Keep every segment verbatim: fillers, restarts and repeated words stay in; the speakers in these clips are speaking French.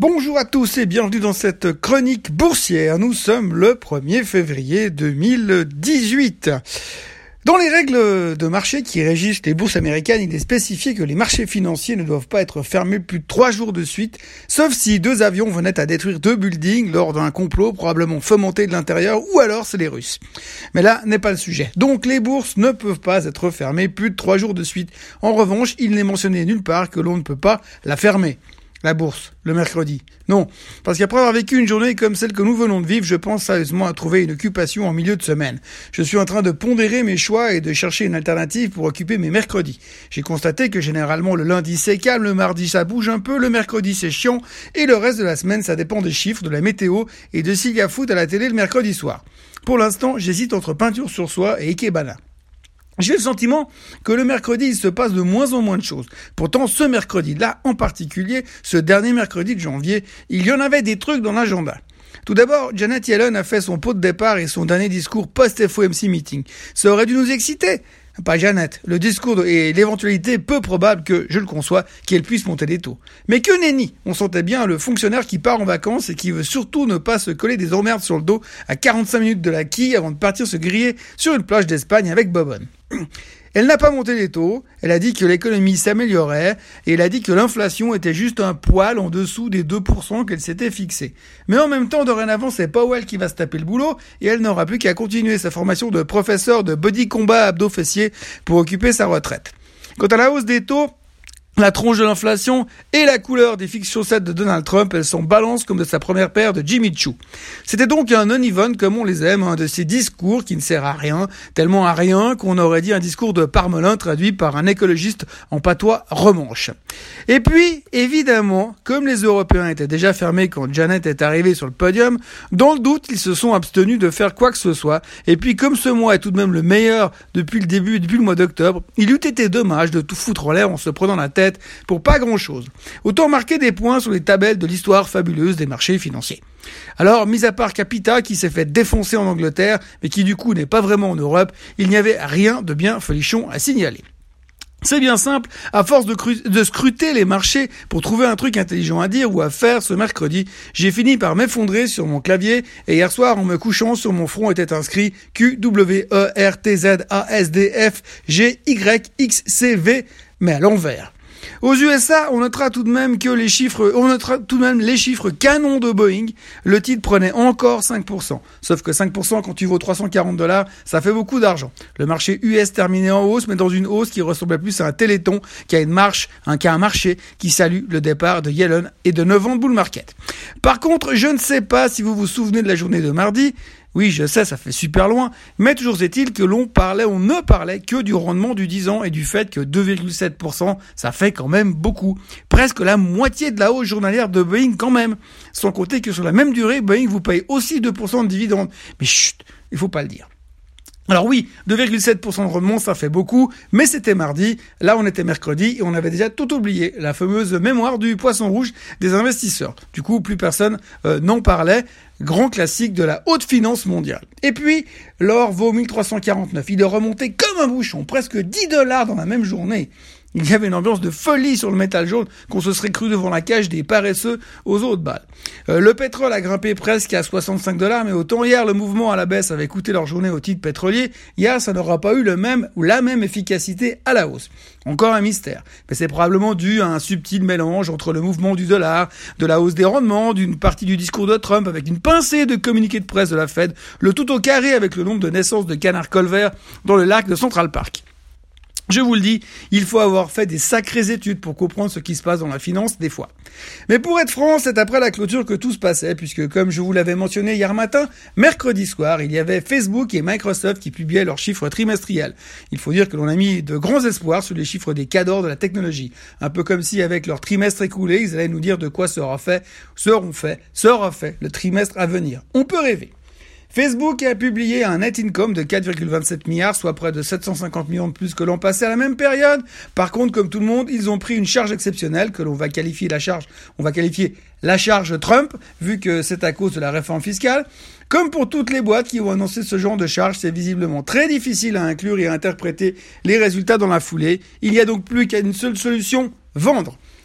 Bonjour à tous et bienvenue dans cette chronique boursière. Nous sommes le premier février deux mille dix-huit. Dans les règles de marché qui régissent les bourses américaines, il est spécifié que les marchés financiers ne doivent pas être fermés plus de trois jours de suite, sauf si deux avions venaient à détruire deux buildings lors d'un complot probablement fomenté de l'intérieur, ou alors c'est les Russes. Mais là n'est pas le sujet. Donc les bourses ne peuvent pas être fermées plus de trois jours de suite. En revanche, il n'est mentionné nulle part que l'on ne peut pas la fermer. La bourse, le mercredi. Non, parce qu'après avoir vécu une journée comme celle que nous venons de vivre, je pense sérieusement à trouver une occupation en milieu de semaine. Je suis en train de pondérer mes choix et de chercher une alternative pour occuper mes mercredis. J'ai constaté que généralement le lundi c'est calme, le mardi ça bouge un peu, le mercredi c'est chiant, et le reste de la semaine ça dépend des chiffres, de la météo et de s'il y a foot à la télé le mercredi soir. Pour l'instant, j'hésite entre peinture sur soie et ikebana. J'ai le sentiment que le mercredi, il se passe de moins en moins de choses. Pourtant, ce mercredi-là, en particulier, ce dernier mercredi de janvier, il y en avait des trucs dans l'agenda. Tout d'abord, Janet Yellen a fait son pot de départ et son dernier discours post-F O M C meeting. Ça aurait dû nous exciter. Pas Janet. Le discours et l'éventualité peu probable que, je le conçois, qu'elle puisse monter les taux. Mais que nenni! On sentait bien le fonctionnaire qui part en vacances et qui veut surtout ne pas se coller des emmerdes sur le dos à quarante-cinq minutes de la quille avant de partir se griller sur une plage d'Espagne avec Bobonne. Elle n'a pas monté les taux, elle a dit que l'économie s'améliorait et elle a dit que l'inflation était juste un poil en dessous des deux pour cent qu'elle s'était fixé. Mais en même temps, dorénavant, c'est Powell qui va se taper le boulot et elle n'aura plus qu'à continuer sa formation de professeur de body combat abdos-fessiers pour occuper sa retraite. Quant à la hausse des taux, la tronche de l'inflation et la couleur des fixes chaussettes de Donald Trump, elles sont balances comme de sa première paire de Jimmy Choo. C'était donc un non-even comme on les aime, un de ces discours qui ne sert à rien, tellement à rien qu'on aurait dit un discours de Parmelin traduit par un écologiste en patois romanche. Et puis, évidemment, comme les Européens étaient déjà fermés quand Janet est arrivée sur le podium, dans le doute, ils se sont abstenus de faire quoi que ce soit. Et puis, comme ce mois est tout de même le meilleur depuis le début, depuis le mois d'octobre, il eût été dommage de tout foutre en l'air en se prenant la tête pour pas grand-chose. Autant marquer des points sur les tabelles de l'histoire fabuleuse des marchés financiers. Alors, mis à part Capita qui s'est fait défoncer en Angleterre, mais qui du coup n'est pas vraiment en Europe, il n'y avait rien de bien folichon à signaler. C'est bien simple, à force de, cru- de scruter les marchés pour trouver un truc intelligent à dire ou à faire ce mercredi, j'ai fini par m'effondrer sur mon clavier et hier soir en me couchant sur mon front était inscrit Q W E R T Z A S D F G Y X C V, mais à l'envers. Aux U S A, on notera tout de même que les chiffres, on notera tout de même les chiffres canons de Boeing. Le titre prenait encore cinq pour cent. Sauf que cinq pour cent quand tu vaux trois cent quarante dollars, ça fait beaucoup d'argent. Le marché U S terminait en hausse, mais dans une hausse qui ressemblait plus à un téléthon qu'à une marche, un, qu'à un marché qui salue le départ de Yellen et de neuf ans de bull market. Par contre, je ne sais pas si vous vous souvenez de la journée de mardi. Oui, je sais, ça fait super loin, mais toujours est-il que l'on parlait, on ne parlait que du rendement du dix ans et du fait que deux virgule sept pour cent, ça fait quand même beaucoup. Presque la moitié de la hausse journalière de Boeing quand même. Sans compter que sur la même durée, Boeing vous paye aussi deux pour cent de dividendes. Mais chut, il faut pas le dire. Alors oui, deux virgule sept pour cent de rendement, ça fait beaucoup, mais c'était mardi, là on était mercredi et on avait déjà tout oublié, la fameuse mémoire du poisson rouge des investisseurs. Du coup, plus personne euh, n'en parlait, grand classique de la haute finance mondiale. Et puis, l'or vaut mille trois cent quarante-neuf, il est remonté comme un bouchon, presque dix dollars dans la même journée. Il y avait une ambiance de folie sur le métal jaune qu'on se serait cru devant la cage des paresseux aux autres balles. Euh, le pétrole a grimpé presque à soixante-cinq dollars, mais autant hier le mouvement à la baisse avait coûté leur journée au titre pétrolier, hier ça n'aura pas eu le même ou la même efficacité à la hausse. Encore un mystère, mais c'est probablement dû à un subtil mélange entre le mouvement du dollar, de la hausse des rendements, d'une partie du discours de Trump avec une pincée de communiqué de presse de la Fed, le tout au carré avec le nombre de naissances de canards colverts dans le lac de Central Park. Je vous le dis, il faut avoir fait des sacrées études pour comprendre ce qui se passe dans la finance des fois. Mais pour être franc, c'est après la clôture que tout se passait, puisque comme je vous l'avais mentionné hier matin, mercredi soir, il y avait Facebook et Microsoft qui publiaient leurs chiffres trimestriels. Il faut dire que l'on a mis de grands espoirs sur les chiffres des cadors de la technologie. Un peu comme si avec leur trimestre écoulé, ils allaient nous dire de quoi sera fait, seront fait, sera fait le trimestre à venir. On peut rêver. Facebook a publié un net income de quatre virgule vingt-sept milliards, soit près de sept cent cinquante millions de plus que l'an passé à la même période. Par contre, comme tout le monde, ils ont pris une charge exceptionnelle que l'on va qualifier la charge, on va qualifier la charge Trump, vu que c'est à cause de la réforme fiscale. Comme pour toutes les boîtes qui ont annoncé ce genre de charge, c'est visiblement très difficile à inclure et à interpréter les résultats dans la foulée. Il n'y a donc plus qu'une seule solution, vendre.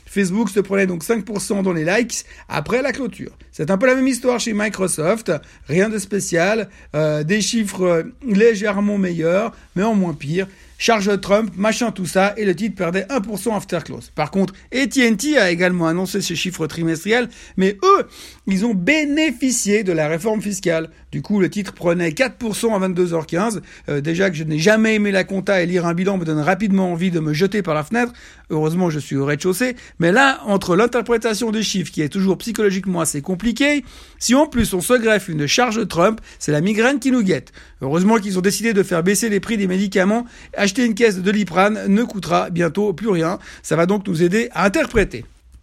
Facebook se prenait donc cinq pour cent dans les likes après la clôture. C'est un peu la même histoire chez Microsoft, rien de spécial, euh, des chiffres légèrement meilleurs, mais en moins pire. Charge Trump, machin tout ça, et le titre perdait un pour cent after close. Par contre, A T and T a également annoncé ses chiffres trimestriels, mais eux, ils ont bénéficié de la réforme fiscale. Du coup, le titre prenait quatre pour cent à vingt-deux heures quinze. Euh, déjà que je n'ai jamais aimé la compta et lire un bilan me donne rapidement envie de me jeter par la fenêtre. Heureusement, je suis au rez-de-chaussée. Mais là, entre l'interprétation des chiffres, qui est toujours psychologiquement assez compliquée, si en plus on se greffe une charge Trump, c'est la migraine qui nous guette. Heureusement qu'ils ont décidé de faire baisser les prix des médicaments. Acheter une caisse de Doliprane ne coûtera bientôt plus rien. Ça va donc nous aider à interpréter.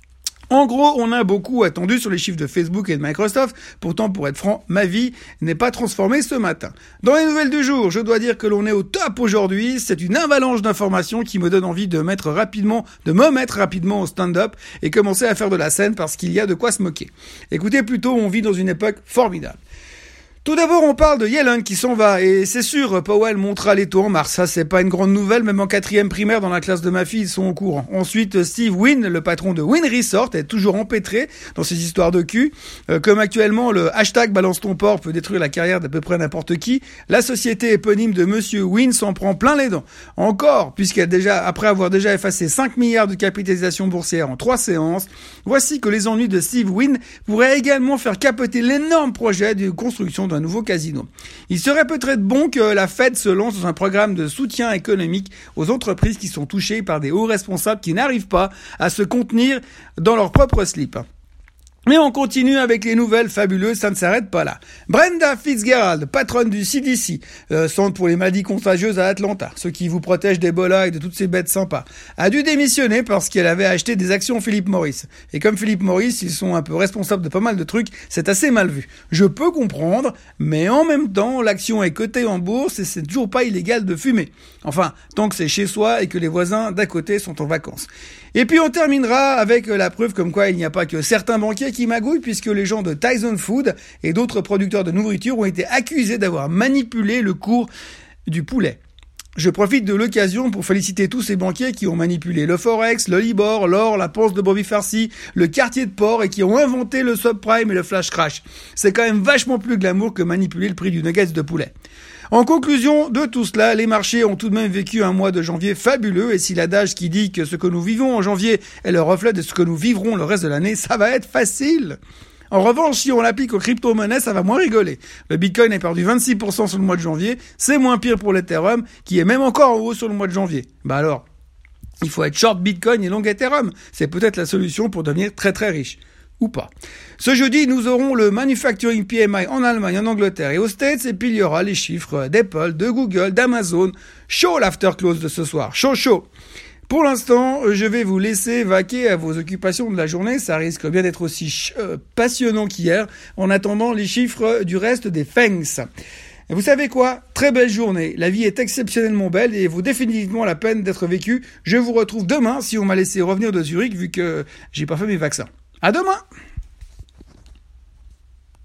En gros, on a beaucoup attendu sur les chiffres de Facebook et de Microsoft. Pourtant, pour être franc, ma vie n'est pas transformée ce matin. Dans les nouvelles du jour, je dois dire que l'on est au top aujourd'hui. C'est une avalanche d'informations qui me donne envie de mettre rapidement, de me mettre rapidement au stand-up et commencer à faire de la scène parce qu'il y a de quoi se moquer. Écoutez plutôt, on vit dans une époque formidable. Tout d'abord, on parle de Yellen qui s'en va, et c'est sûr, Powell montera les taux en mars. Ça, c'est pas une grande nouvelle, même en quatrième primaire dans la classe de ma fille, ils sont au courant. Ensuite, Steve Wynn, le patron de Wynn Resort, est toujours empêtré dans ces histoires de cul. Euh, comme actuellement, le hashtag balance ton porc peut détruire la carrière d'à peu près n'importe qui, la société éponyme de Monsieur Wynn s'en prend plein les dents. Encore, puisqu'elle déjà, après avoir déjà effacé cinq milliards de capitalisation boursière en trois séances, voici que les ennuis de Steve Wynn pourraient également faire capoter l'énorme projet de construction de un nouveau casino. Il serait peut-être bon que la Fed se lance dans un programme de soutien économique aux entreprises qui sont touchées par des hauts responsables qui n'arrivent pas à se contenir dans leur propre slip. Mais on continue avec les nouvelles fabuleuses, ça ne s'arrête pas là. Brenda Fitzgerald, patronne du C D C, euh, Centre pour les maladies contagieuses à Atlanta, ceux qui vous protègent d'Ebola et de toutes ces bêtes sympas, a dû démissionner parce qu'elle avait acheté des actions Philip Morris. Et comme Philip Morris, ils sont un peu responsables de pas mal de trucs, c'est assez mal vu. Je peux comprendre, mais en même temps, l'action est cotée en bourse et c'est toujours pas illégal de fumer. Enfin, tant que c'est chez soi et que les voisins d'à côté sont en vacances. Et puis on terminera avec la preuve comme quoi il n'y a pas que certains banquiers qui magouillent, puisque les gens de Tyson Food et d'autres producteurs de nourriture ont été accusés d'avoir manipulé le cours du poulet. Je profite de l'occasion pour féliciter tous ces banquiers qui ont manipulé le Forex, le Libor, l'or, la panse de brebis farcie, le quartier de porc et qui ont inventé le subprime et le flash crash. C'est quand même vachement plus glamour que manipuler le prix du nuggets de poulet. En conclusion de tout cela, les marchés ont tout de même vécu un mois de janvier fabuleux, et si l'adage qui dit que ce que nous vivons en janvier est le reflet de ce que nous vivrons le reste de l'année, ça va être facile. En revanche, si on l'applique aux crypto-monnaies, ça va moins rigoler. Le Bitcoin a perdu vingt-six pour cent sur le mois de janvier, c'est moins pire pour l'Ethereum, qui est même encore en haut sur le mois de janvier. Bah alors, il faut être short Bitcoin et long Ethereum. C'est peut-être la solution pour devenir très très riche. Ou pas. Ce jeudi, nous aurons le Manufacturing P M I en Allemagne, en Angleterre et aux States, et puis il y aura les chiffres d'Apple, de Google, d'Amazon. Chaud l'after close de ce soir. Chaud, chaud. Pour l'instant, je vais vous laisser vaquer à vos occupations de la journée. Ça risque bien d'être aussi ch- euh, passionnant qu'hier, en attendant les chiffres du reste des Fangs. Et vous savez quoi ? Très belle journée. La vie est exceptionnellement belle et vaut définitivement la peine d'être vécue. Je vous retrouve demain si on m'a laissé revenir de Zurich vu que j'ai pas fait mes vaccins. À demain!